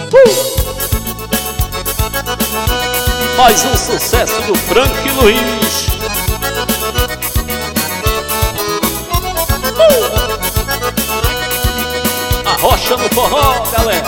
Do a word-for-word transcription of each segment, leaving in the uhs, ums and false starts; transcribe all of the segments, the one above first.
Uh! Mais um sucesso do Frank Luiz. Uh! Arrocha no forró, galera.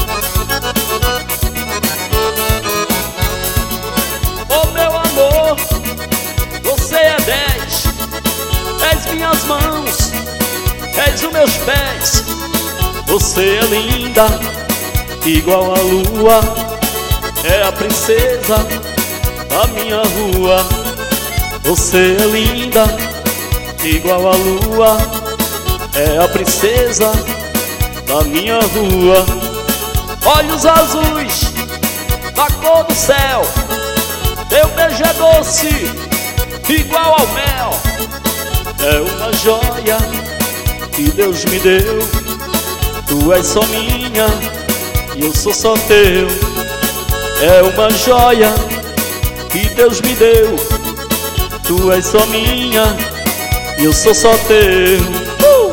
Ô meu amor, você é dez. És minhas mãos, és os meus pés. Você é linda, igual a lua. É a princesa da minha rua. Você é linda, igual a lua. É a princesa da minha rua. Olhos azuis, da cor do céu. Teu beijo é doce, igual ao mel. É uma joia que Deus me deu. Tu és só minha e eu sou só teu. É uma joia que Deus me deu. Tu és só minha e eu sou só teu. uh!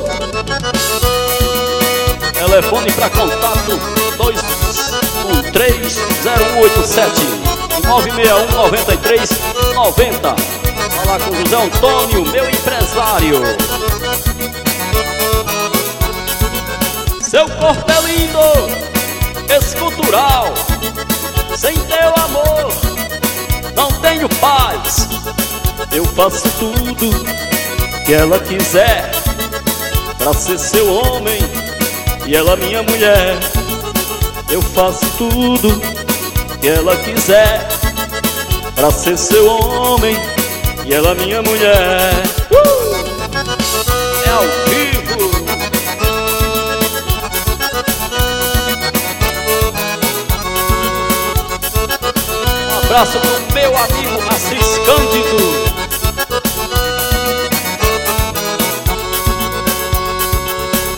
Telefone para contato dois um três zero um oito sete nove seis um nove três nove zero. Falar com José Antônio, meu empresário. Seu corpo é lindo, escultural. Sem teu amor não tenho paz. Eu faço tudo que ela quiser pra ser seu homem e ela minha mulher. Eu faço tudo que ela quiser pra ser seu homem e ela minha mulher. uh! É ao vivo. Um abraço pro meu amigo Assis